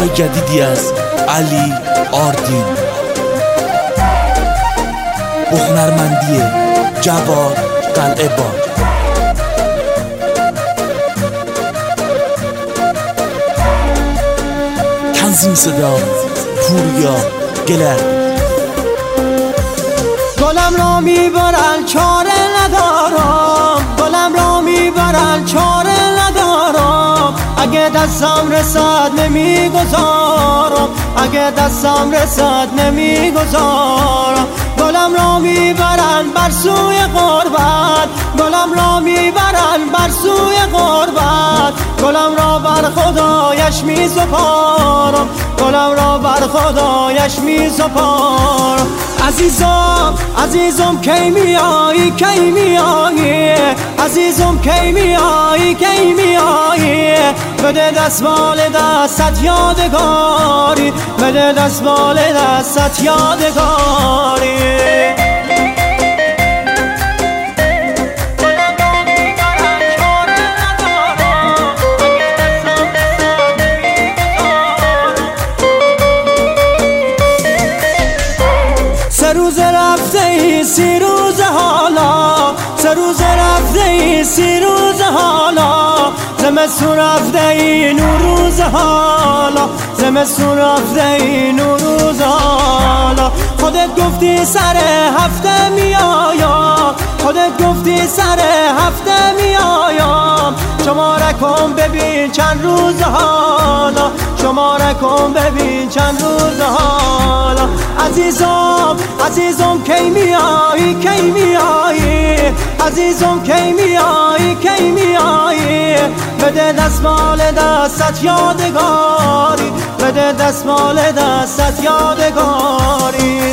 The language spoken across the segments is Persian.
آهنگ جدیدی از علی آردین با هنرمندی جواد قلعه‌باد. تنظیم صدا پوریا گلر. گلم را میبرن چاره ندارم، گلم را میبرن چاره ندارم، اگه دستم رسد نمیگذارم، اگه دستم رسد نمیگذارم. گلم را میبرن بر سوی غربت، گلم را میبرن بر سوی غربت، گلم را بر خدایش میسپارم، گلم را بر خدایش میسپارم. عزیزم عزیزم کی میایی کی میایی، عزیزم کی میایی کی میایی، بده دستمال دستت یادگاری، بده دستمال دستت یادگاری. سه روز رفته ای 30 روز حالا، سه روز رفته ای 30 روز حالا، زمستون رفته ای نوروز حالا، زمستون رفته ای نوروز حالا. خودت گفتی سر هفته میایم، خودت گفتی سر هفته میایم، شماره کن ببین چند روز حالا، شماره کن ببین چند روز حالا. عزیزم عزیزم کی میایی کی میایی، عزیزم کی میایی کی میایی، بده دستمال دستت یادگاری، بده دستمال دستت یادگاری.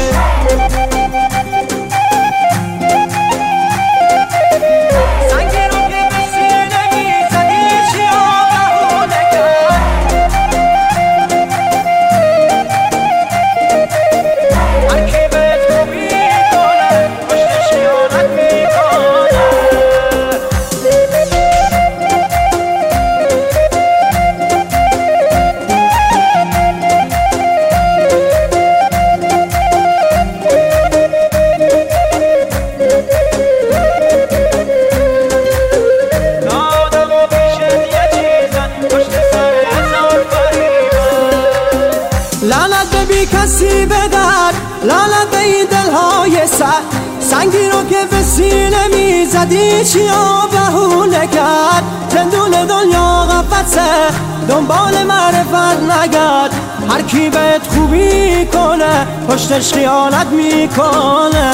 لعنت به بی کسی بدر، لعنت به این دلهای سنگی رو که به سینه میزدی چیا بهونه کرد. زندون دنیا قفسه دنبال معرفت نگرد، هر کی بهت خوبی کنه پشتش خیانت میکنه.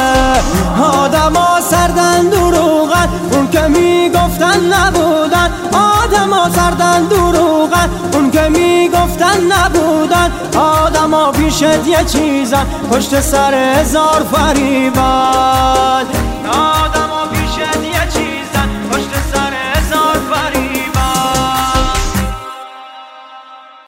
آدما سردن دروغن اون که میگفتن نبودن، آدما سردن دروغن اون که میگفتن نبودن، آدما پیشت یه چیزن پشت سر هزار فریبن.